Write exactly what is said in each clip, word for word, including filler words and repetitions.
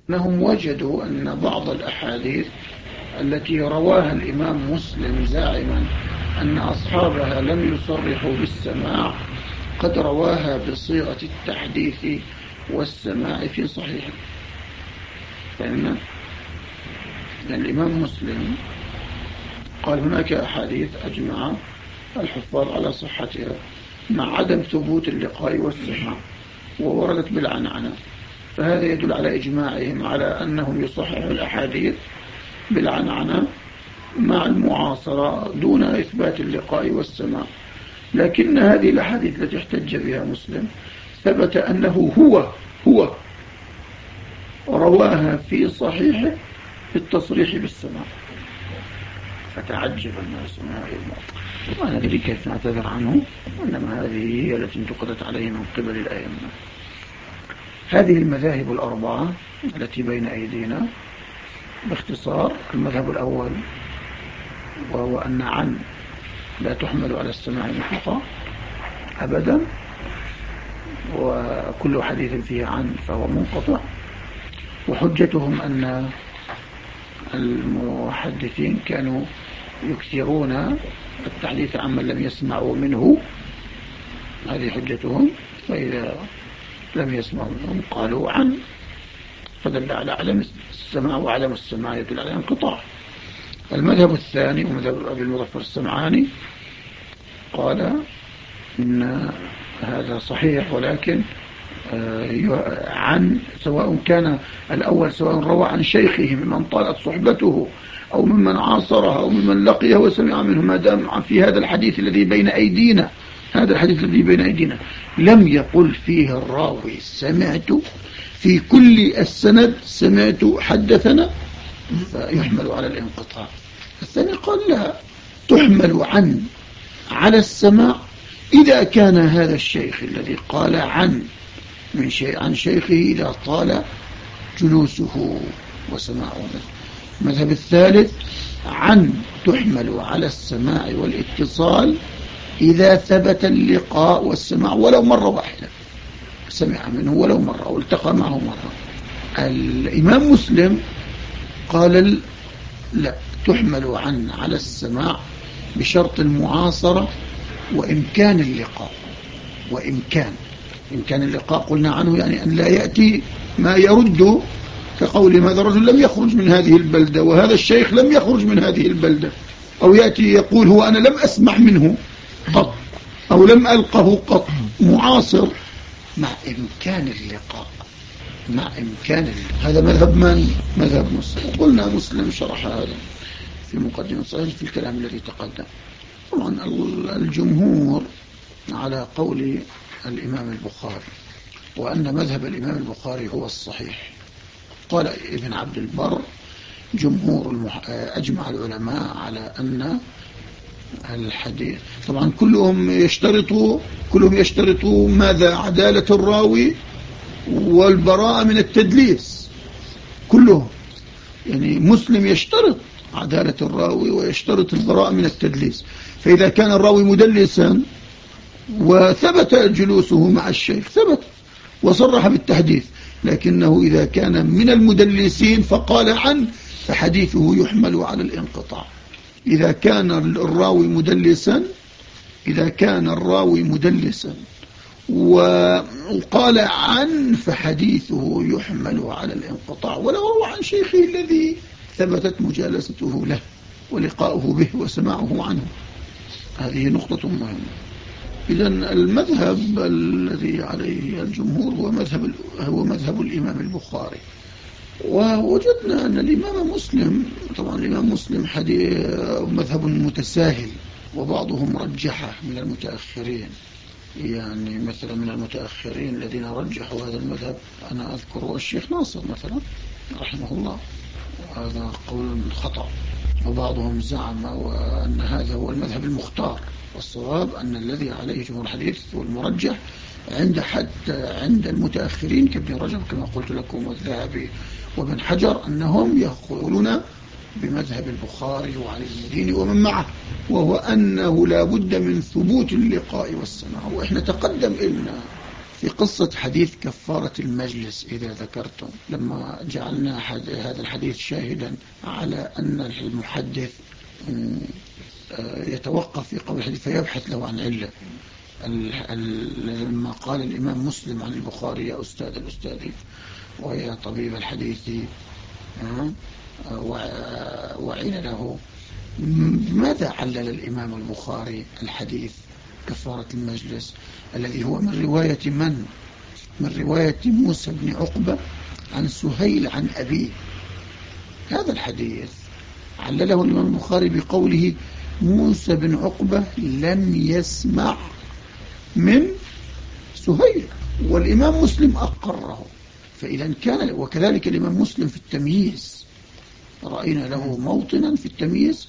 أنهم وجدوا أن بعض الأحاديث التي رواها الإمام مسلم زاعما أن أصحابها لم يصرحوا بالسماع قد رواها بصيغة التحديث والسماع في صحيحه. فإن الإمام مسلم قال هناك أحاديث أجمع الحفاظ على صحتها مع عدم ثبوت اللقاء والسماع ووردت بالعنعنة، فهذا يدل على إجماعهم على أنهم يصححوا الأحاديث بالعنعنة مع المعاصرة دون إثبات اللقاء والسماع. لكن هذه الأحاديث التي احتج بها مسلم ثبت أنه هو هو رواها في صحيحه بالتصريح بالسماع، فتعجب الناس من هذه الموضوع وأنا أدري كيف نعتذر عنه، وإنما هذه هي التي انتقدت عليه من قبل الأئمة. هذه المذاهب الأربعة التي بين أيدينا باختصار: المذهب الأول وهو أن عن لا تحمل على السماع مطلقا أبدا، وكل حديث فيه عن فهو منقطع، وحجتهم أن المحدثين كانوا يكثرون التحديث عمن لم يسمعوا منه، هذه حجتهم، فإذا لم يسمعوا منهم قالوا عن، فدل على عدم السماع، وعدم السماع يدل على انقطاع. المذهب الثاني ومذهب أبي المظفر السمعاني قال إن هذا صحيح، ولكن عن سواء كان الأول سواء روى عن شيخه ممن طالت صحبته أو ممن عاصرها أو ممن لقيه وسمع منه، ما دام في هذا الحديث الذي بين أيدينا هذا الحديث الذي بين أيدينا لم يقل فيه الراوي سمعت في كل السند سمعت حدثنا، فيحمل على الانقطاع. الثاني قال لا، تحمل عن على السماع إذا كان هذا الشيخ الذي قال عن من شيء عن شيخه إذا طال جلوسه وسماعه. المذهب الثالث عن تحمل على السماع والاتصال إذا ثبت اللقاء والسماع ولو مرة واحدة، سمع منه ولو مرة والتقى معه مرة. الإمام مسلم قال لا، تحمل عن على السماع بشرط المعاصرة وإمكان اللقاء. وإمكان إمكان اللقاء قلنا عنه يعني أن لا يأتي ما يرد، كقول هذا الرجل لم يخرج من هذه البلدة وهذا الشيخ لم يخرج من هذه البلدة، أو يأتي يقول هو أنا لم أسمع منه قط أو لم ألقه قط. معاصر مع إمكان اللقاء، مع إمكان اللقاء. هذا مذهب من؟ مذهب مسلم. قلنا مسلم شرح هذا في مقدمة صحيح في الكلام الذي تقدم. طبعا الجمهور على قول الإمام البخاري، وأن مذهب الإمام البخاري هو الصحيح. قال ابن عبد البر جمهور المح... أجمع العلماء على أن الحديث، طبعا كلهم يشترطوا كلهم يشترطوا ماذا؟ عدالة الراوي والبراءة من التدليس. كلهم يعني مسلم يشترط عدالة الراوي ويشترط البراءة من التدليس. فإذا كان الراوي مدلسا وثبت جلوسه مع الشيخ ثبت وصرح بالتحديث، لكنه إذا كان من المدلسين فقال عنه فحديثه يحمل على الانقطاع. إذا كان الراوي مدلسا إذا كان الراوي مدلسا وقال عن فحديثه يحمل على الانقطاع ولو روى عن شيخه الذي ثبتت مجالسته له ولقاؤه به وسماعه عنه. هذه نقطة مهمة. إذن المذهب الذي عليه الجمهور هو مذهب هو مذهب الإمام البخاري. ووجدنا أن الإمام مسلم، طبعا الإمام مسلم حديث مذهب متساهل، وبعضهم رجحه من المتأخرين. يعني مثلا من المتأخرين الذين رجحوا هذا المذهب أنا أذكر الشيخ ناصر مثلا رحمه الله، وهذا قول خطأ. وبعضهم زعم وأن هذا هو المذهب المختار، والصواب أن الذي عليه جمهور الحديث والمرجح عند حتى عند المتأخرين كابن رجب كما قلت لكم والذهبي وابن حجر أنهم يقولون بمذهب البخاري وعلي المديني ومن معه، وهو أنه لا بد من ثبوت اللقاء والسماع. وإحنا تقدم إلنا في قصة حديث كفارة المجلس إذا ذكرتم، لما جعلنا هذا الحديث شاهدا على أن المحدث يتوقف في قول الحديث فيبحث له عن علة. لما قال الإمام مسلم عن البخاري يا أستاذ الأستاذ ويا طبيب الحديث وعين له، ماذا علل الإمام البخاري الحديث كفارة المجلس الذي هو من رواية من؟ من رواية موسى بن عقبة عن سهيل عن أبيه. هذا الحديث علله الإمام البخاري بقوله موسى بن عقبة لم يسمع من سهيل، والإمام مسلم أقره. فإذا كان، وكذلك الإمام مسلم في التمييز رأينا له موطنا في التمييز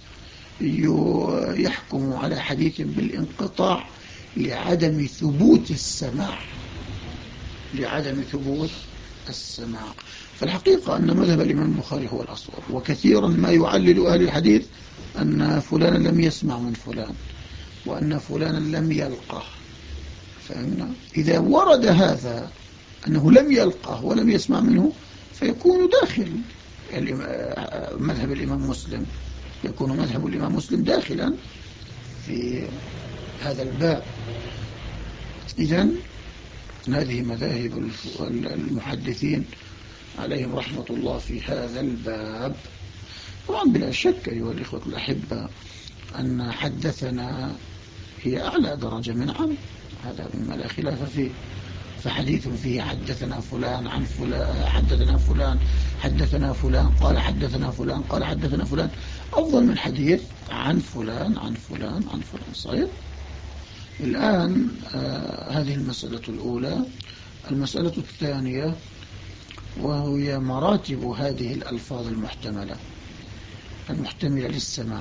يحكم على حديث بالانقطاع لعدم ثبوت السماع، لعدم ثبوت السماع. فالحقيقة أن مذهب الإمام البخاري هو الأصوب، وكثيرا ما يعلل أهل الحديث أن فلانا لم يسمع من فلان وأن فلانا لم يلقه. فهمنا؟ إذا ورد هذا أنه لم يلقه ولم يسمع منه فيكون داخل مذهب الإمام مسلم، يكون مذهب الإمام مسلم داخلا في هذا الباب. إذن هذه مذاهب المحدثين عليهم رحمة الله في هذا الباب. طبعا بلا شك أيها الإخوة الأحبة أن حدثنا هي أعلى درجة من عن، هذا مما لا خلاف فيه. فحديث فيه حدثنا فلان عن فلان، حدثنا فلان حدثنا فلان قال حدثنا فلان قال حدثنا فلان أفضل من حديث عن فلان عن فلان عن فلان. صحيح. الآن آه هذه المسألة الأولى. المسألة الثانية وهي مراتب هذه الألفاظ المحتملة المحتملة للسماع.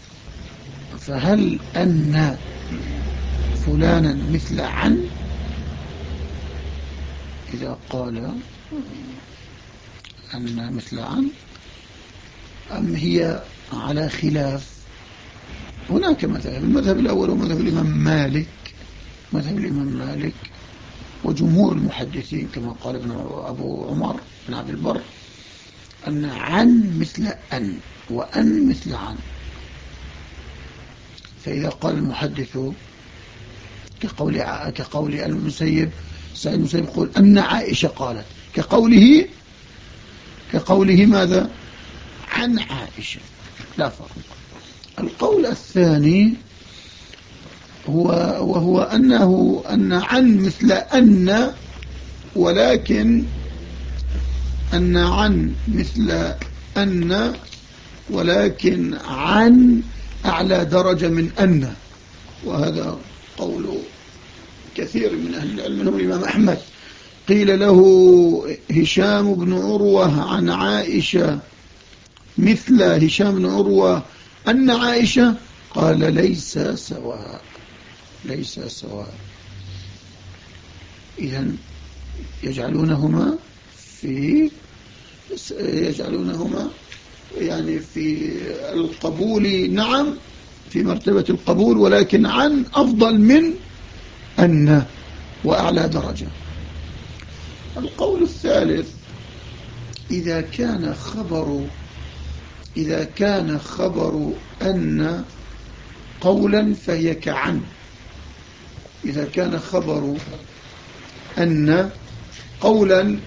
فهل أن فلانا مثل عن إذا قال أن مثل عن، أم هي على خلاف؟ هناك مذهب، المذهب الأول ومذهب الإمام مالك، مذهب الإمام مالك وجمهور المحدثين كما قال ابن أبو عمر بن عبد البر أن عن مثل أن وأن مثل عن. فإذا قال المحدث كقول كقول المسيب سعيد المسيب يقول أن عائشة قالت، كقوله كقوله ماذا؟ عن عائشة، لا فرق. القول الثاني هو وهو أنه أن عن مثل أن، ولكن أن عن مثل أن ولكن عن أعلى درجة من أن. وهذا قول كثير من أهل العلم منهم الإمام أحمد. قيل له هشام بن عروة عن عائشة مثل هشام بن عروة أن عائشة، قال ليس سواء، ليس سواء. إذن يجعلونهما في يجعلونهما يعني في القبول، نعم في مرتبة القبول، ولكن عن أفضل من أن وأعلى درجة. القول الثالث إذا كان خبر إذا كان خبر أن قولا فهي كعن. إذا كان خبر أن قولا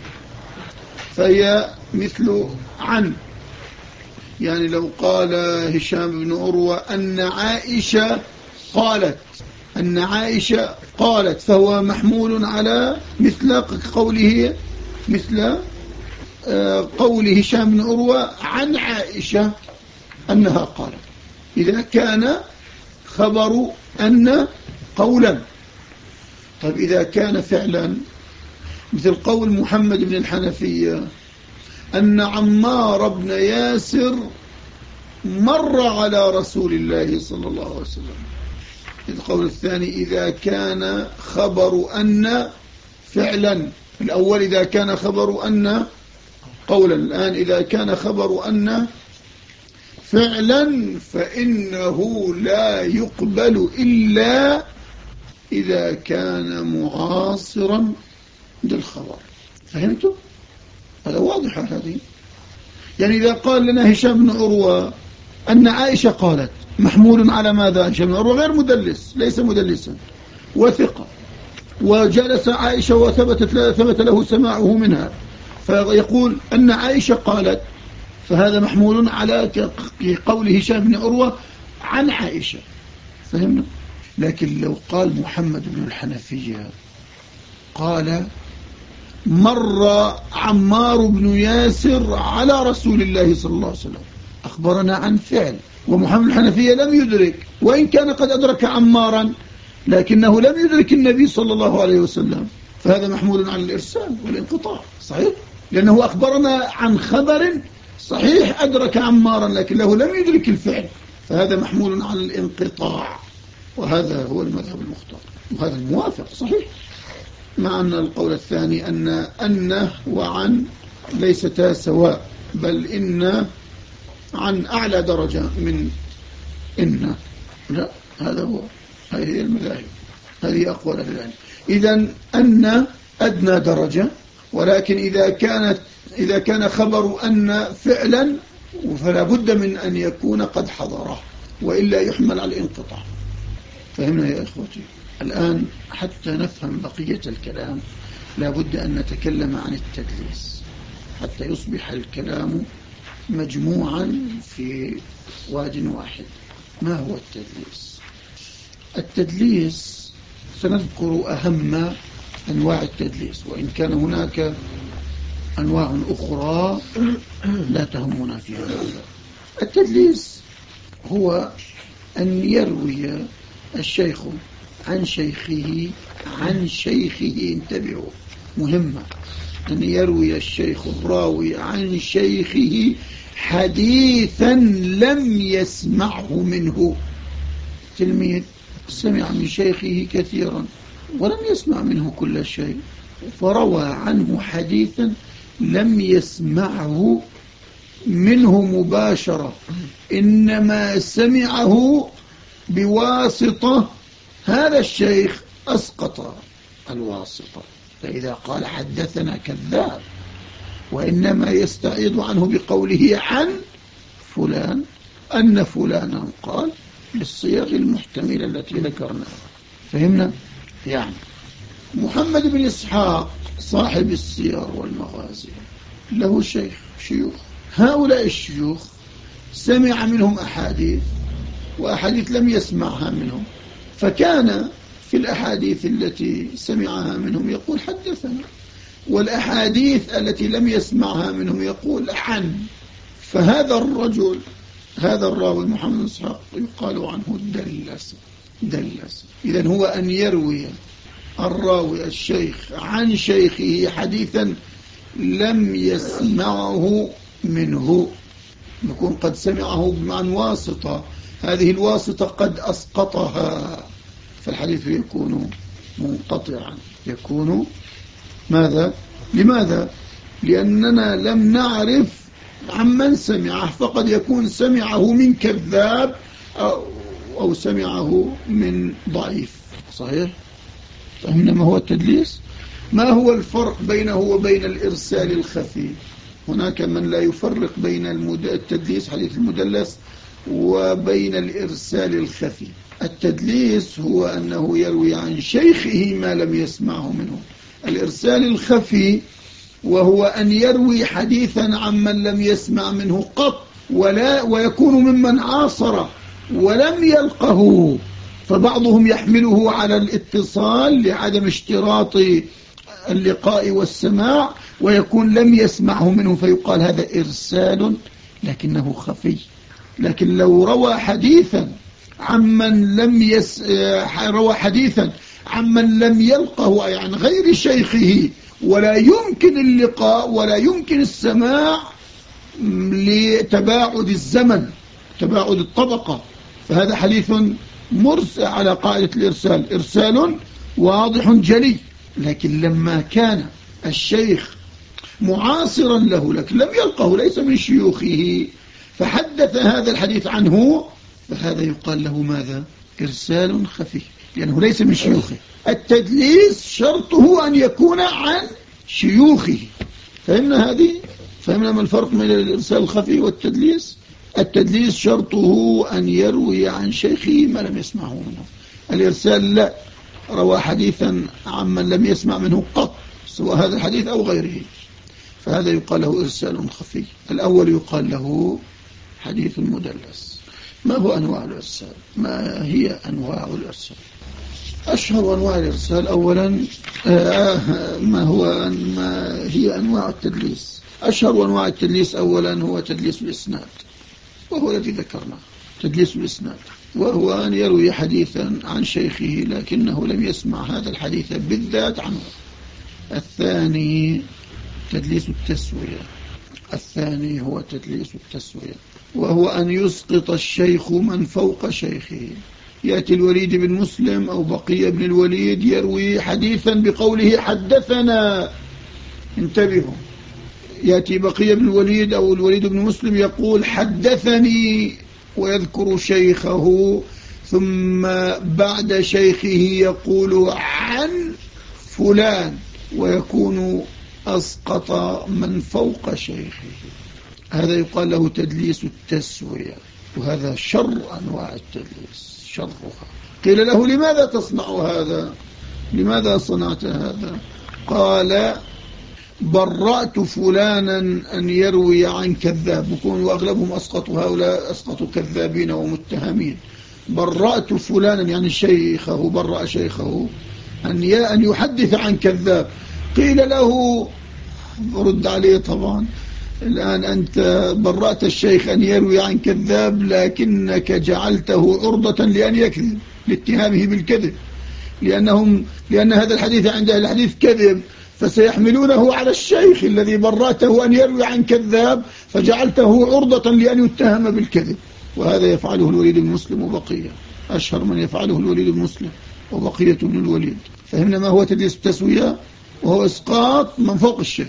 فهي مثل عن. يعني لو قال هشام بن عروة أن عائشة قالت أن عائشة قالت فهو محمول على مثل قوله مثل قول هشام بن عروة عن عائشة أنها قالت. إذا كان خبر أن قولا. طيب إذا كان فعلا مثل قول محمد بن الحنفية أن عمار بن ياسر مر على رسول الله صلى الله عليه وسلم. القول الثاني إذا كان خبر أن فعلا. الأول إذا كان خبر أن قولا، الآن إذا كان خبر أن فعلا فإنه لا يقبل إلا إذا كان معاصرا للخبر. فهمتوا؟ هذا واضح هذه. يعني إذا قال لنا هشام بن عروة أن عائشة قالت، محمول على ماذا؟ هشام بن عروة غير مدلس، ليس مدلسا وثقة، وجلس عائشة وثبتت ثبت له سماعه منها، فيقول أن عائشة قالت، فهذا محمول على قول هشام بن عروة عن عائشة. فهمنا؟ لكن لو قال محمد بن الحنفية قال مر عمار بن ياسر على رسول الله صلى الله عليه وسلم، أخبرنا عن فعل، ومحمد الحنفية لم يدرك، وإن كان قد أدرك عمارا لكنه لم يدرك النبي صلى الله عليه وسلم، فهذا محمول على الإرسال والانقطاع. صحيح؟ لأنه أخبرنا عن خبر صحيح أدرك عمارا لكنه لم يدرك الفعل، فهذا محمول على الانقطاع، وهذا هو المذهب المختار، وهذا الموافق صحيح. مع أن القول الثاني أن أن وعن ليستا سواء، بل إن عن أعلى درجة من إن. لا، هذا هو، هذه المذاهب، هذه أقوال العلم. إذن أن أدنى درجة، ولكن إذا كانت إذا كان خبر أن فعلا فلا بد من أن يكون قد حضره، وإلا يحمل على الانقطاع. فهمنا يا إخوتي؟ الآن حتى نفهم بقية الكلام لا بد أن نتكلم عن التدليس حتى يصبح الكلام مجموعا في واد واحد. ما هو التدليس؟ التدليس سنذكر أهم أنواع التدليس، وإن كان هناك أنواع أخرى لا تهمنا في هذا. التدليس هو أن يروي الشيخ عن شيخه عن شيخه، انتبهوا مهمة، أن يروي الشيخ الراوي عن شيخه حديثا لم يسمعه منه. تلميذ سمع من شيخه كثيرا ولم يسمع منه كل شيء، فروى عنه حديثا لم يسمعه منه مباشرة، إنما سمعه بواسطة. هذا الشيخ أسقط الواسطة، فإذا قال حدثنا كذاب، وإنما يستعيض عنه بقوله عن فلان أن فلانا قال بالصيغ المحتملة التي ذكرناها. فهمنا؟ يعني محمد بن إسحاق صاحب السير والمغازي له شيخ شيوخ، هؤلاء الشيوخ سمع منهم أحاديث وأحاديث لم يسمعها منهم، فكان في الأحاديث التي سمعها منهم يقول حدثنا، والأحاديث التي لم يسمعها منهم يقول عن. فهذا الرجل هذا الراوي محمد بن إسحاق يقال عنه دلس دلس. إذن هو أن يروي الراوي الشيخ عن شيخه حديثا لم يسمعه منه، يكون قد سمعه عن واسطة، هذه الواسطة قد أسقطها، فالحديث يكون منقطعا. يكون ماذا؟ لماذا؟ لأننا لم نعرف عمن سمعه، فقد يكون سمعه من كذاب أو, أو سمعه من ضعيف. صحيح؟ فهمنا ما هو التدليس؟ ما هو الفرق بينه وبين الإرسال الخفي؟ هناك من لا يفرق بين التدليس حديث المدلس وبين الإرسال الخفي. التدليس هو أنه يروي عن شيخه ما لم يسمعه منه. الإرسال الخفي وهو أن يروي حديثا عمن لم يسمع منه قط، ولا ويكون ممن عاصره ولم يلقه، فبعضهم يحمله على الاتصال لعدم اشتراط اللقاء والسماع، ويكون لم يسمعه منه فيقال هذا إرسال لكنه خفي. لكن لو روى حديثا عمن لم يس روى حديثا عمن لم يلقه، أي عن غير شيخه، ولا يمكن اللقاء ولا يمكن السماع لتباعد الزمن تباعد الطبقة، فهذا حديث مرسل على قاعدة الإرسال، إرسال واضح جلي. لكن لما كان الشيخ معاصرا له لكن لم يلقه، ليس من شيوخه، فحدث هذا الحديث عنه، فهذا يقال له ماذا؟ إرسال خفي لأنه ليس من شيوخه. التدليس شرطه أن يكون عن شيوخه. فهمنا هذه؟ فهمنا ما الفرق بين الإرسال الخفي والتدليس؟ التدليس شرطه أن يروي عن شيخه ما لم يسمعه منه. الإرسال لا، روى حديثا عمن لم يسمع منه قط سواء هذا الحديث أو غيره، فهذا يقال له إرسال خفي. الأول يقال له حديث مدلس. ما هو أنواع الإرسال؟ ما هي أنواع الإرسال؟ أشهر أنواع الإرسال أولا آه ما هو ما هي أنواع التدليس؟ أشهر أنواع التدليس أولا هو تدليس الإسناد، وهو الذي ذكرناه، تدليس الإسناد، وهو أن يروي حديثا عن شيخه لكنه لم يسمع هذا الحديث بالذات عنه. الثاني تدليس التسوية. الثاني هو تدليس التسوية، وهو أن يسقط الشيخ من فوق شيخه. يأتي الوليد بن مسلم أو بقية بن الوليد يروي حديثا بقوله حدثنا، انتبهوا، يأتي بقية بن الوليد أو الوليد بن مسلم يقول حدثني ويذكر شيخه، ثم بعد شيخه يقول عن فلان ويكون أسقط من فوق شيخه. هذا يقال له تدليس التسوية، وهذا شر أنواع التدليس، شرها. قيل له لماذا تصنع هذا؟ لماذا صنعت هذا؟ قال برأت فلانا أن يروي عن كذاب، يكون وأغلبهم أسقطوا، هؤلاء أسقطوا كذابين ومتهمين. برأت فلانا يعني شيخه، برأ شيخه أن أن يحدث عن كذاب. قيل له، رد عليه طبعا، الآن أنت برأت الشيخ أن يروي عن كذاب لكنك جعلته عرضة لأن يكذب، لاتهامه بالكذب، لأنهم لأن هذا الحديث عند أهل الحديث كذب، فسيحملونه على الشيخ الذي برأته أن يروي عن كذاب، فجعلته عرضة لأن يتهم بالكذب. وهذا يفعله الوليد بن مسلم وبقية، أشهر من يفعله الوليد بن مسلم وبقية بن الوليد. فهمنا ما هو تدليس التسوية؟ وهو إسقاط من فوق الشيخ،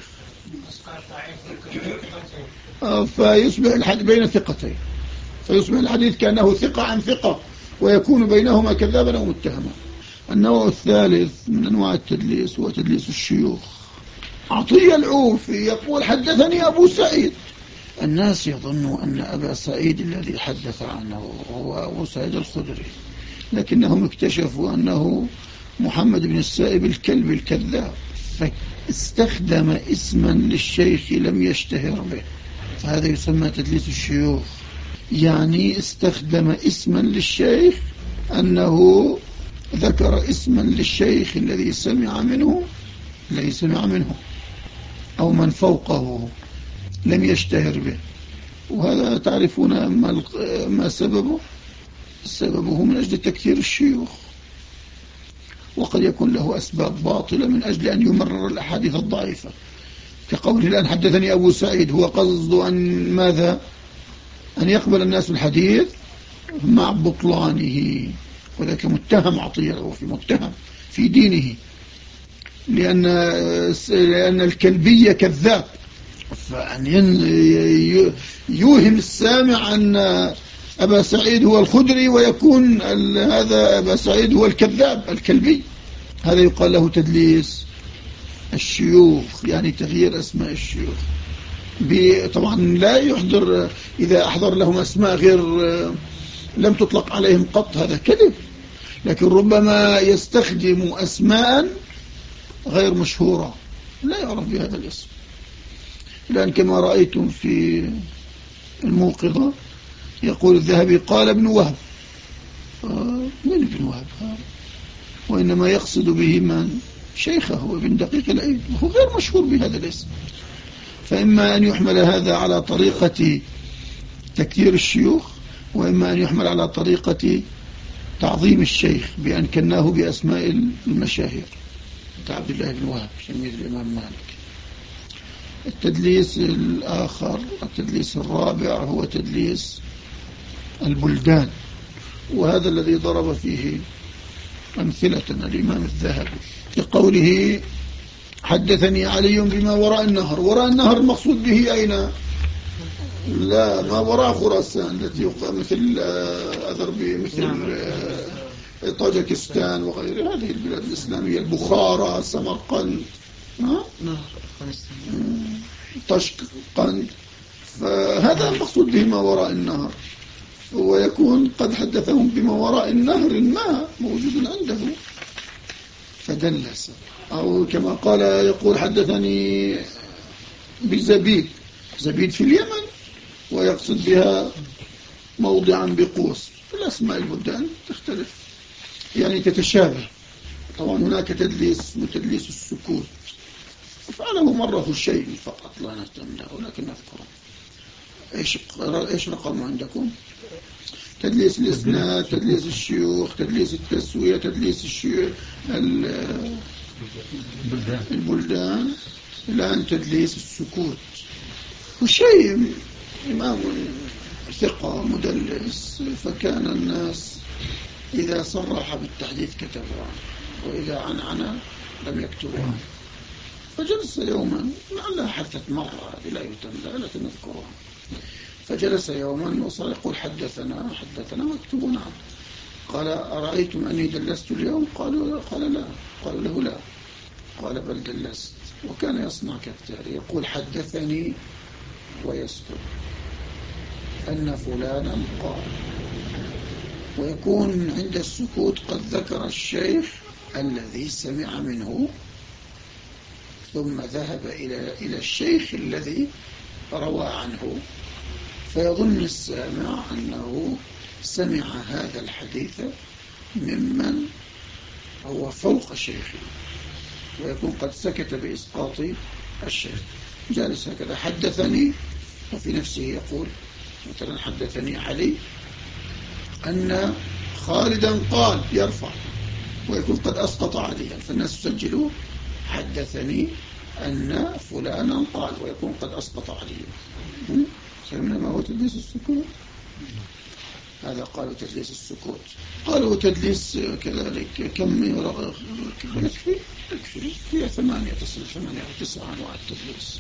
فيصبح الحديث بين ثقتين، فيصبح الحديث كأنه ثقة عن ثقة، ويكون بينهما كذابا أو متهما. النوع الثالث من أنواع التدليس هو تدليس الشيوخ. عطية العوفي يقول حدثني أبو سعيد. الناس يظنوا أن أبا سعيد الذي حدث عنه هو أبو سعيد الخدري، لكنهم اكتشفوا أنه محمد بن السائب الكلب الكذاب، فاستخدم اسما للشيخ لم يشتهر به، فهذا يسمى تدليس الشيوخ. يعني استخدم اسما للشيخ، أنه ذكر اسما للشيخ الذي سمع منه الذي سمع منه أو من فوقه لم يشتهر به. وهذا تعرفون ما سببه؟ سببه من أجل تكثير الشيوخ، وقد يكون له أسباب باطلة من أجل أن يمرر الأحاديث الضعيفة، كقوله الآن حدثني أبو سعيد، هو قصد أن ماذا؟ أن يقبل الناس الحديث مع بطلانه، وذلك متهم عطية العوفي، متهم في دينه، لأن لأن الكلبية كذاب، فأن يوهم السامع أن أبا سعيد هو الخدري ويكون هذا أبا سعيد هو الكذاب الكلبي، هذا يقال له تدليس الشيوخ، يعني تغيير أسماء الشيوخ. طبعا لا يحضر، إذا أحضر لهم أسماء غير لم تطلق عليهم قط هذا كذب، لكن ربما يستخدم أسماء غير مشهورة لا يعرف بهذا الاسم. الآن كما رأيتم في الموقظة يقول الذهبي قال ابن وهب، من ابن وهب؟ وإنما يقصد به من شيخه وابن دقيق العيد، وهو غير مشهور بهذا الاسم. فإما أن يحمل هذا على طريقة تكثير الشيوخ، وإما أن يحمل على طريقة تعظيم الشيخ بأن كناه بأسماء المشاهير كعبد الله بن وهب تلميذ الإمام مالك. التدليس الآخر، التدليس الرابع، هو تدليس البلدان، وهذا الذي ضرب فيه أمثلة الإمام الذهبي في قوله حدثني علي بما وراء النهر. وراء النهر المقصود به أين؟ لا، ما وراء خراسان التي يقام مثل أذربي مثل طاجكستان وغيرها، هذه البلاد الإسلامية، البخارى، سمرقند، طشقند. فهذا المقصود به ما وراء النهر، ويكون قد حدثهم بما وراء النهر ما موجود عنده فدلس. أو كما قال يقول حدثني بزبيد، زبيد في اليمن، ويقصد بها موضعا بقوس. الأسماء البلدان تختلف يعني تتشابه. طبعا هناك تدليس وتدليس السكوت، فعله مرة شيء فقط لا نهتم له، ولكن نذكره. ايش ايش رقم عندكم؟ تدليس الاسناد، تدليس الشيوخ، تدليس التسوية، تدليس الشيوخ البلدان، الآن تدليس السكوت. وشيء إمام ثقة مدلس، فكان الناس إذا صرح بالتحديث كتبوا عنه، وإذا عنعنا لم يكتبوا عنه. فجلس يوما، لعلها حدثت مرة لا يتم لها لكن نذكرها. فجلس يوما وصار يقول حدثنا حدثنا واكتبوا عنه. قال أرأيتم أني دلست اليوم؟ قالوا قال لا. قالوا له لا. قال بل دلست. وكان يصنع كالتالي، يقول حدثني ويسكت أن فلانا قال، ويكون عند السكوت قد ذكر الشيخ الذي سمع منه، ثم ذهب إلى إلى الشيخ الذي روى عنه، فيظن السامع أنه سمع هذا الحديث ممن هو فوق شيخه، ويكون قد سكت بإسقاط الشيخ. جالس هكذا حدثني، وفي نفسه يقول مثلا حدثني علي أن خالدا قال، يرفع، ويكون قد أسقط عليا، فالناس يسجلوا حدثني أن فلانا قال، ويكون قد أسقط عليا. فهمنا ما هو تدليس السكوت؟ هذا قالوا تدليس السكوت. قالوا تدليس كذلك كم يكفي يكفي هي ثمانية تصل ثمانية أو تسعة أنواع التدليس.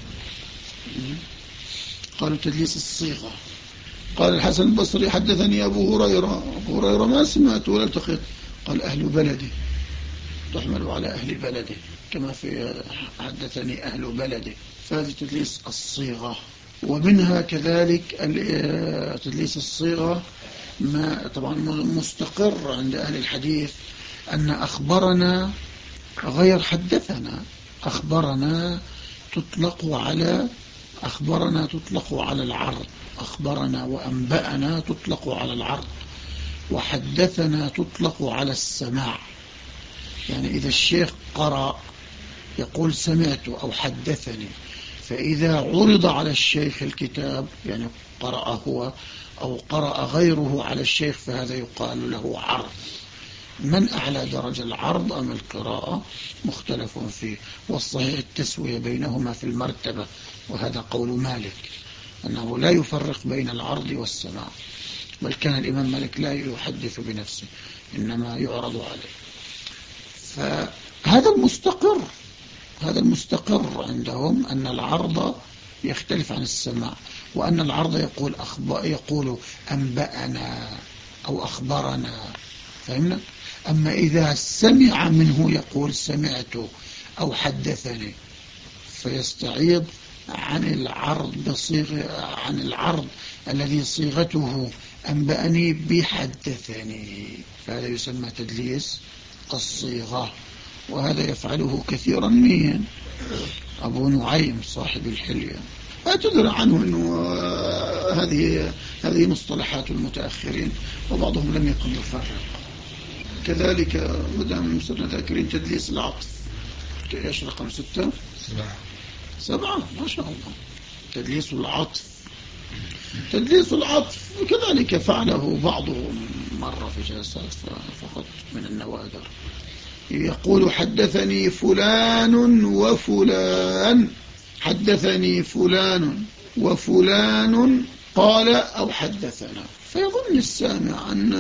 قالوا تدليس الصيغة. قال الحسن البصري حدثني أبو هريرة. أبو هريرة ما سمعت ولا التقيت. قال أهل بلده، تحمل على أهل بلده، كما في حدثني أهل بلده. فهذه تدليس الصيغة. ومنها كذلك تدليس الصيغة ما طبعا مستقر عند أهل الحديث أن أخبرنا غير حدثنا. أخبرنا تطلق على أخبرنا تطلق على العرض، أخبرنا وأنبأنا تطلق على العرض، وحدثنا تطلق على السماع. يعني إذا الشيخ قرأ يقول سمعت أو حدثني، فإذا عرض على الشيخ الكتاب يعني قرأ هو أو قرأ غيره على الشيخ، فهذا يقال له عرض. من أعلى درجة العرض أم القراءة مختلف فيه، والصحيح التسوية بينهما في المرتبة، وهذا قول مالك أنه لا يفرق بين العرض والسماع، بل كان الإمام مالك لا يحدث بنفسه إنما يعرض عليه. فهذا المستقر هذا المستقر عندهم أن العرض يختلف عن السماع، وأن العرض يقول أخبار يقول أنبأنا أو أخبرنا، فهمنا؟ أما إذا سمع منه يقول سمعت أو حدثني، فيستعيض عن العرض بصيغة عن العرض الذي صيغته أنبأني بحدثني، فهذا يسمى تدليس الصيغة. وهذا يفعله كثيرا من أبو نعيم صاحب الحلية. أتدرى عنه أنه هذه هذه مصطلحات المتأخرين، وبعضهم لم يكن يفرق. كذلك مدام صرنا ذاكرين تدليس العطف. ايش رقم ستة؟ سبعة. سبعة ما شاء الله. تدليس العطف. تدليس العطف كذلك فعله بعضهم مرة في جلسات فقط من النوادر. يقول حدثني فلان وفلان، حدثني فلان وفلان قال أو حدثنا، فيظن السامع أن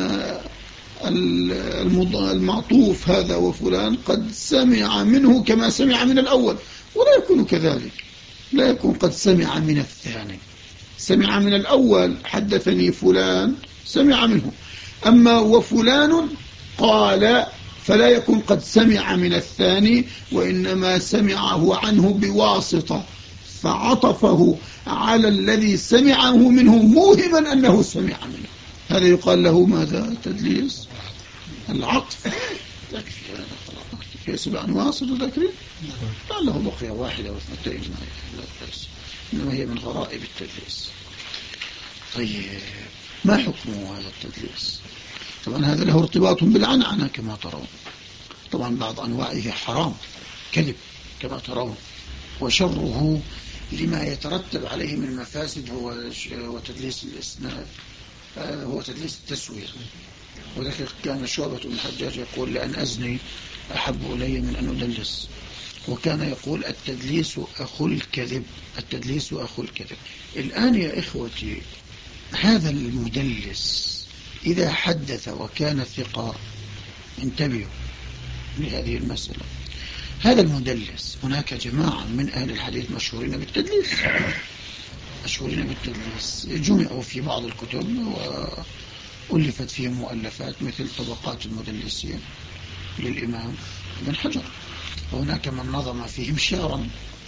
المعطوف هذا وفلان قد سمع منه كما سمع من الأول، ولا يكون كذلك، لا يكون قد سمع من الثاني. سمع من الأول حدثني فلان سمع منه، أما وفلان قال فلا يكون قد سمع من الثاني، وإنما سمعه عنه بواسطة فعطفه على الذي سمعه منه موهما أنه سمع منه. هذا يقال له ماذا؟ تدليس العطف. في سبع أنواع تذكرين؟ لعله بقي واحدة واثنتين، إنما هي من غرائب التدليس. طيب ما حكمه هذا التدليس؟ طبعا هذا له ارتباط بالعنعنة كما ترون. طبعا بعض أنواعه حرام كذب كما ترون، وشره لما يترتب عليه من مفاسد هو تدليس الإسناد، هو تدليس التسوية. وذلك كان شعبة بن الحجاج يقول لأن أزني أحب إلي من أن أدلس، وكان يقول التدليس أخو الكذب، التدليس أخو الكذب. الآن يا إخوتي هذا المدلس إذا حدث وكان ثقة، انتبهوا لهذه المسألة، هذا المدلس هناك جماعة من أهل الحديث مشهورين بالتدليس، مشهورين بالتدليس جمعوا في بعض الكتب وألفت فيهم مؤلفات مثل طبقات المدلسين للإمام ابن حجر، وهناك من نظم فيهم شعرا،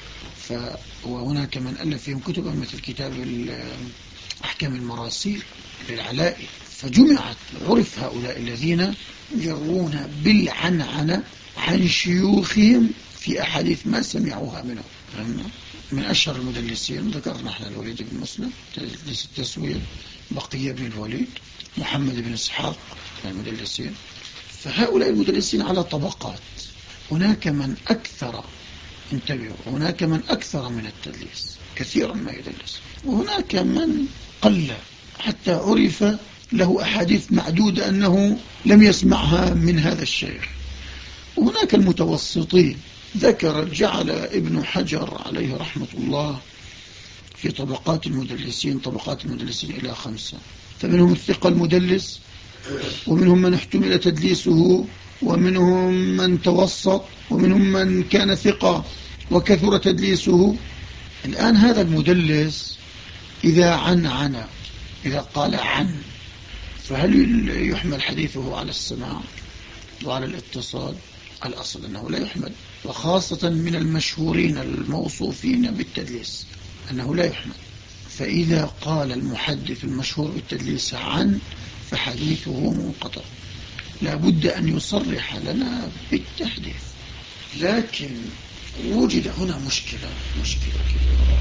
وهناك من ألف فيهم كتبا مثل كتاب أحكام المراسيل للعلائي. فجمعت عرف هؤلاء الذين يروون بالعنعنة عن شيوخهم في أحاديث ما سمعوها منهم. من أشهر المدلسين ذكرنا احنا الوليد بن مسلم تدليس التسوية، بقية بن الوليد، محمد بن إسحاق من المدلسين. فهؤلاء المدلسين على طبقات، هناك من أكثر، انتبهوا، هناك من أكثر من التدليس كثيرا ما يدلس، وهناك من قل حتى عرف له أحاديث معدودة أنه لم يسمعها من هذا الشيخ. وهناك المتوسطين، ذكر جعل ابن حجر عليه رحمة الله في طبقات المدلسين طبقات المدلسين إلى خمسة، فمنهم الثقة المدلس، ومنهم من احتمل تدليسه، ومنهم من توسط، ومنهم من كان ثقة وكثر تدليسه. الآن هذا المدلس إذا عن عن إذا قال عن، فهل يحمل حديثه على السماع وعلى الاتصال؟ الأصل أنه لا يحمل، وخاصة من المشهورين الموصوفين بالتدليس أنه لا يحمل. فإذا قال المحدث المشهور بالتدليس عن فحديثه منقطع، لا بد أن يصرح لنا بالتحديث. لكن وجد هنا مشكلة مشكلة كبيرة.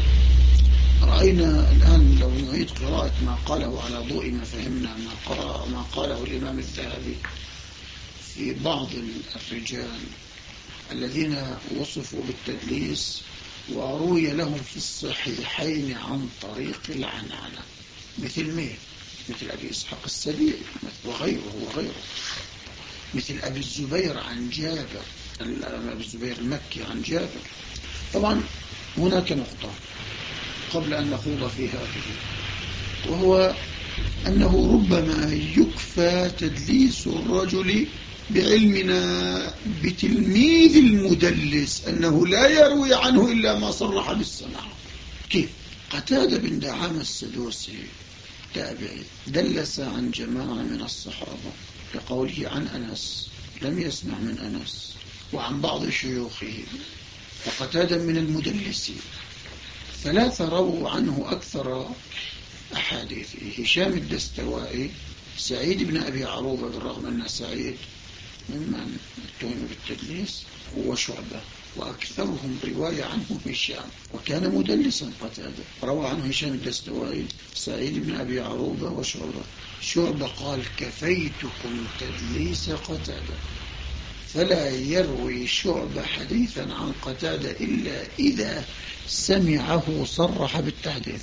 رأينا الآن لو نعيد قراءة ما قاله على ضوء ما فهمنا ما, قرأ ما قاله الإمام الذهبي في بعض الرجال الذين وصفوا بالتدليس وروي لهم في الصحيحين عن طريق العنعنة، مثل مين؟ مثل أبي إسحاق السبيعي وغيره وغيره، مثل أبي الزبير عن جابر، أبي الزبير المكي عن جابر. طبعا هناك نقطة قبل أن نخوض في هذه، وهو أنه ربما يكفى تدليس الرجل بعلمنا بتلميذ المدلس أنه لا يروي عنه إلا ما صرح بالسماع. كيف؟ قتادة بن دعامة السدوسي تابعي دلس عن جماعة من الصحابة كقوله عن أنس، لم يسمع من أنس، وعن بعض شيوخه، وقتادة من المدلسين. ثلاثة رووا عنه أكثر أحاديثه: هشام الدستوائي، سعيد بن أبي عروبة بالرغم أن سعيد ممن اتهم بالتدليس، وشعبة، وأكثرهم رواية عنه هشام، وكان مدلسا قتادة. روى عنه هشام الدستوائي، سعيد بن أبي عروبة، وشعبة. شعبة قال كفيتكم تدليس قتادة، فلا يروي شعبة حديثا عن قتادة إلا إذا سمعه صرح بالتحديث.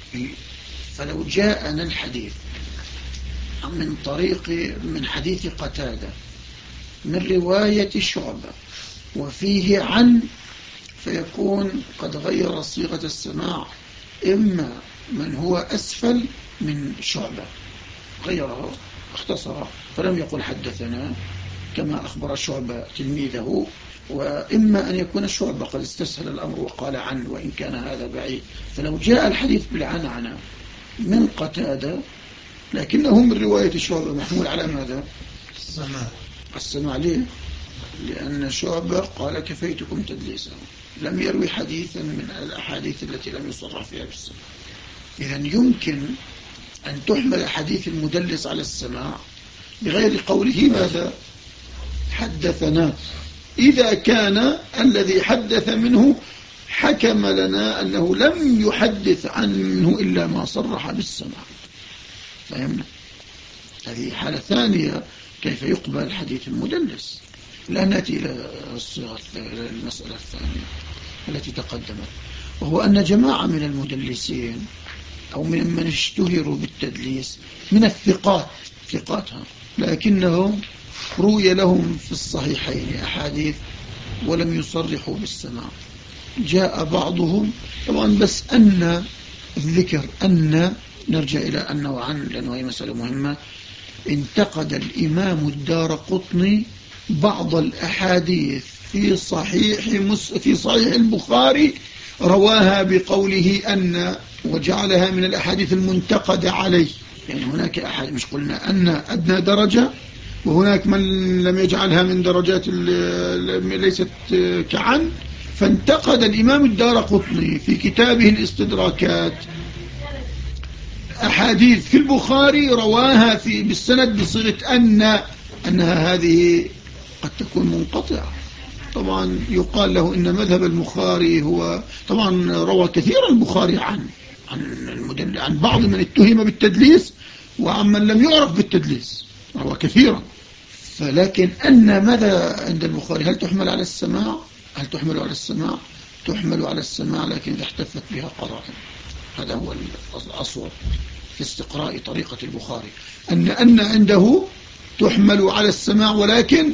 فلو جاءنا الحديث من طريق من حديث قتادة من رواية شعبة وفيه عن، فيكون قد غير صيغة السماع، إما من هو أسفل من شعبة غيره اختصره فلم يقل حدثنا كما أخبر شعبة تلميذه، وإما أن يكون شعبة قد استسهل الأمر وقال عن، وإن كان هذا بعيد. فلو جاء الحديث بالعنعنة من قتادة لكنه من رواية شعبة محمول على ماذا؟ السماع. السماع ليه؟ لأن شعبة قال كفيتكم تدليسا، لم يروي حديثا من الأحاديث التي لم يصرح فيها بالسماع. إذن يمكن أن تحمل حديث المدلس على السماع بغير قوله ماذا؟ حدثنا، إذا كان الذي حدث منه حكم لنا أنه لم يحدث عنه إلا ما صرح بالسماع. فهمنا؟ هذه حالة ثانية كيف يقبل حديث المدلس. لا نأتي إلى الصيغة إلى المسألة الثانية التي تقدمت، وهو أن جماعة من المدلسين أو من من اشتهروا بالتدليس من الثقات ثقاتها، لكنهم روي لهم في الصحيحين أحاديث ولم يصرحوا بالسماع. جاء بعضهم طبعا، بس أن الذكر أن نرجع إلى أن وعن، لأنه هي مسألة مهمة. انتقد الإمام الدارقطني بعض الأحاديث في صحيح مس في صحيح البخاري رواها بقوله أن، وجعلها من الأحاديث المنتقدة عليه. يعني هناك أحد، مش قلنا أن أدنى درجة، وهناك من لم يجعلها من درجات ليست كعن. فانتقد الإمام الدارقطني في كتابه الاستدراكات أحاديث في البخاري رواها في بالسند بصيغة أن، أنها هذه قد تكون منقطعة. طبعا يقال له إن مذهب البخاري هو، طبعا روى كثيرا البخاري عن عن المدل عن بعض من اتهم بالتدليس وعن من لم يعرف بالتدليس، روى كثيرا. فلكن أن ماذا عند البخاري؟ هل تحمل على السماع؟ هل تحمل على السماع؟ تحمل على السماع، لكن إذا احتفت بها قرائن. هذا هو الأصوب في استقراء طريقة البخاري، أن أن عنده تحمل على السماع، ولكن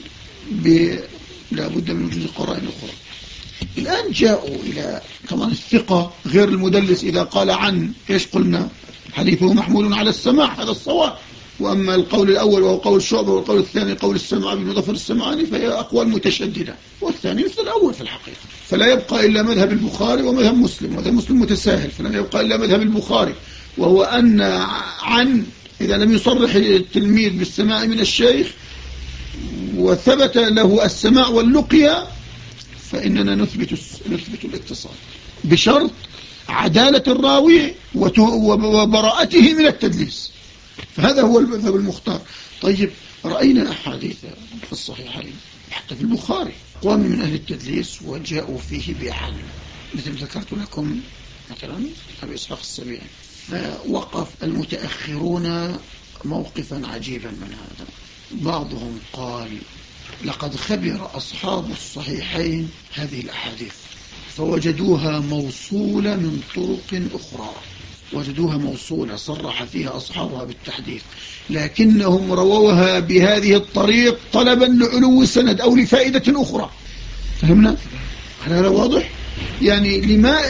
لا بد من وجود قرائن أخرى. الآن جاءوا إلى طبعا الثقة غير المدلس إذا قال عن، إيش قلنا؟ حديثه محمول على السماع، هذا الصواب. وأما القول الأول وهو قول الشعبة، والقول الثاني قول السماع بن مظفر السمعاني، فهي أقوال متشددة، والثاني مثل الأول في الحقيقة. فلا يبقى إلا مذهب البخاري ومذهب مسلم، ومذهب مسلم متساهل، فلا يبقى إلا مذهب البخاري، وهو أن عن إذا لم يصرح التلميذ بالسماع من الشيخ وثبت له السماع واللقيا، فإننا نثبت نثبت الاتصال بشرط عدالة الراوي وبراءته من التدليس. فهذا هو المذهب المختار. طيب، رأينا أحاديث في الصحيحين حتى في البخاري قوام من أهل التدليس وجاءوا فيه بعن، مثل ذكرت لكم مثلا أبي إسحاق السبيعي. فوقف المتأخرون موقفا عجيبا من هذا. بعضهم قال لقد خبر أصحاب الصحيحين هذه الأحاديث فوجدوها موصولة من طرق أخرى، وجدوها موصولة صرح فيها أصحابها بالتحديث، لكنهم رووها بهذه الطريق طلبا لعلو السند أو لفائدة أخرى. فهمنا؟ هذا واضح؟ يعني لما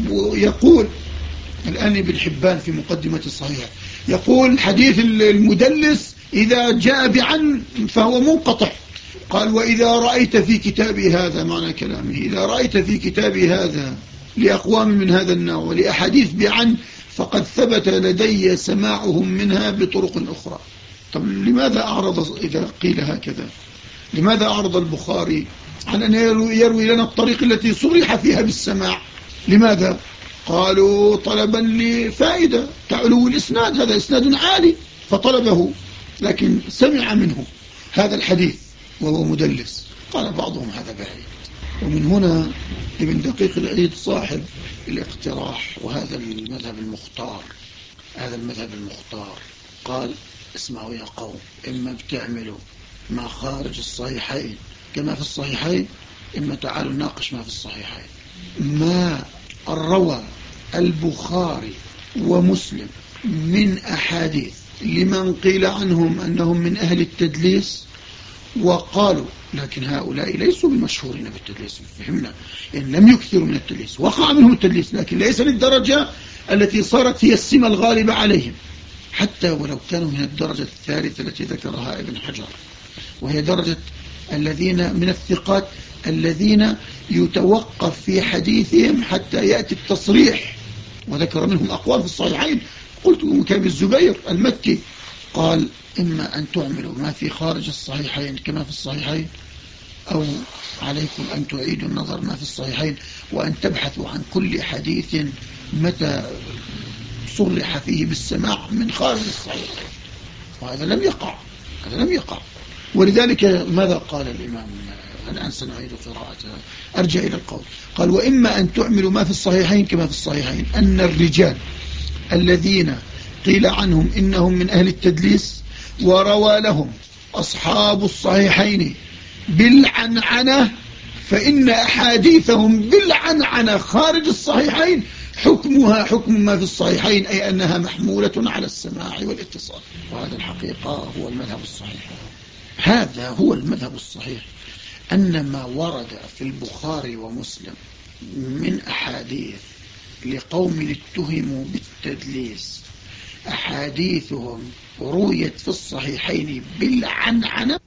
يقول الآن ابن حبان في مقدمة الصحيح يقول حديث المدلس إذا جاء بعن فهو منقطع. قال وإذا رأيت في كتابي هذا، معنى كلامه إذا رأيت في كتابي هذا لأقوام من هذا النوع ولأحاديث بعن فقد ثبت لدي سماعهم منها بطرق أخرى. طب لماذا أعرض إذا قيل هكذا؟ لماذا أعرض البخاري عن أن يروي لنا الطريق التي صرح فيها بالسماع؟ لماذا؟ قالوا طلبا لفائدة كعلو الإسناد، هذا إسناد عالي فطلبه، لكن سمع منه هذا الحديث وهو مدلس. قال بعضهم هذا بعيد. ومن هنا ابن دقيق العيد صاحب الاقتراح وهذا المذهب المختار، هذا المذهب المختار قال اسمعوا يا قوم، إما بتعملوا ما خارج الصحيحين كما في الصحيحين، إما تعالوا ناقش ما في الصحيحين. ما روى البخاري ومسلم من أحاديث لمن قيل عنهم أنهم من أهل التدليس وقالوا، لكن هؤلاء ليسوا بمشهورين بالتدليس، فهمنا، إن لم يكثروا من التدليس، وقع منهم التدليس لكن ليس للدرجة التي صارت هي السمة الغالبة عليهم، حتى ولو كانوا من الدرجة الثالثة التي ذكرها ابن حجر، وهي درجة الذين من الثقات الذين يتوقف في حديثهم حتى يأتي التصريح، وذكر منهم أقوال في الصحيحين. قلت كابن الزبير المكي قال إما أن تعملوا ما في خارج الصحيحين كما في الصحيحين، أو عليكم أن تعيدوا النظر ما في الصحيحين وأن تبحثوا عن كل حديث متى صرح فيه بالسماع من خارج الصحيح. وهذا لم يقع، هذا لم يقع. ولذلك ماذا قال الإمام؟ الآن سنعيد قراءته، أرجع إلى القول. قال وإما أن تعملوا ما في الصحيحين كما في الصحيحين، أن الرجال الذين قيل عنهم إنهم من أهل التدليس وروى لهم أصحاب الصحيحين بالعنعنة، فإن أحاديثهم بالعنعنة خارج الصحيحين حكمها حكم ما في الصحيحين، أي أنها محمولة على السماع والاتصال. وهذا الحقيقة هو المذهب الصحيح، هذا هو المذهب الصحيح، أن ما ورد في البخاري ومسلم من أحاديث لقوم اتهموا بالتدليس، أحاديثهم رويت في الصحيحين بالعنعنة